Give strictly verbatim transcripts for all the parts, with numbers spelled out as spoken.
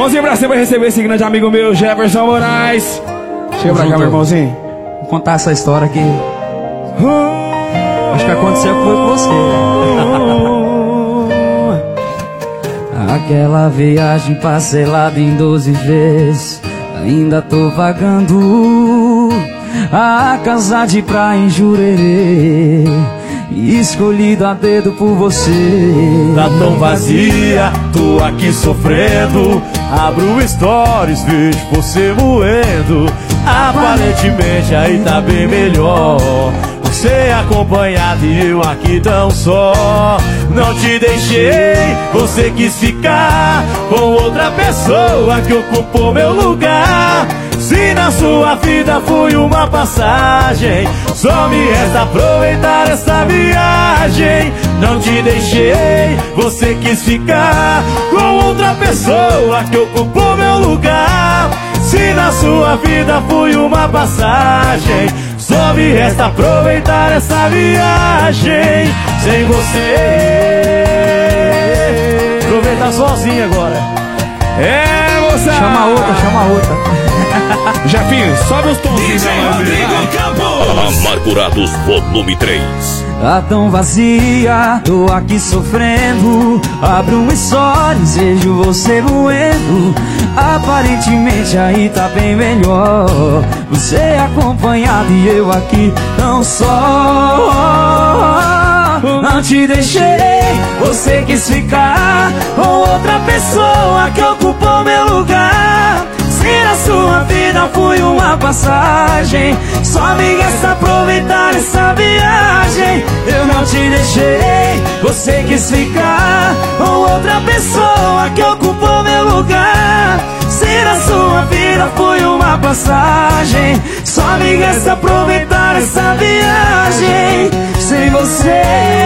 Mãozinha pra cima pra receber esse grande amigo meu, Jefferson Moraes. Chega pra cá, meu irmãozinho. Vou contar essa história aqui. Acho que aconteceu foi com você. Aquela viagem parcelada em doze vezes, ainda tô vagando. A casa de praia em Jurerê, escolhido a dedo por você. Tá tão vazia, tô aqui sofrendo. Abro stories, vejo você moendo. Aparentemente aí tá bem melhor, você acompanhado e eu aqui tão só. Não te deixei, você quis ficar com outra pessoa que ocupou meu lugar. Se na sua vida fui uma passagem, só me resta aproveitar essa viagem. Não te deixei, você quis ficar com outra pessoa que ocupou meu lugar. Se na sua vida fui uma passagem, só me resta aproveitar essa viagem sem você. Aproveitar sozinho agora. É, moça! Chama outra, chama outra. Jefinho, sobe os tons. Amargurados Volume três. Tá tão vazia, tô aqui sofrendo. Abro um stories, vejo você moendo. Aparentemente aí tá bem melhor, você acompanhado e eu aqui tão só. Não te deixei, você quis ficar com outra pessoa que ocupou meu lugar. Se na sua vida fui uma passagem, só me resta aproveitar essa viagem. Eu não te deixei, você quis ficar com outra pessoa que ocupou meu lugar. Se na sua vida foi uma passagem, só me resta aproveitar essa viagem sem você.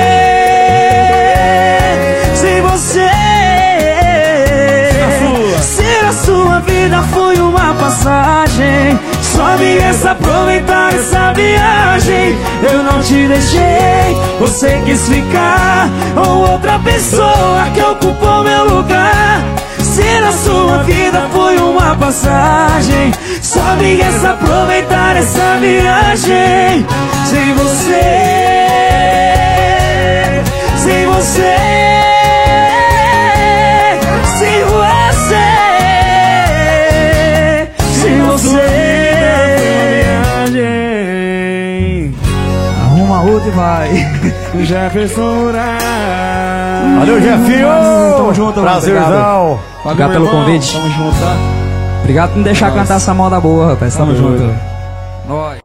Sem você. Se na sua vida foi uma passagem, só me resta aproveitar essa viagem. Eu não te deixei, você quis ficar com outra pessoa que ocupou meu lugar. Se na sua vida foi uma passagem, só me resta aproveitar essa viagem sem você. Sem você. Sem você. Sem você. Arruma outra e vai. Jefferson Moraes. Valeu, Jefinho. Tamo junto, prazerzão. Obrigado pelo convite. Tamo junto, tá? Obrigado por me deixar cantar essa moda boa, rapaz. Tamo junto. Nós.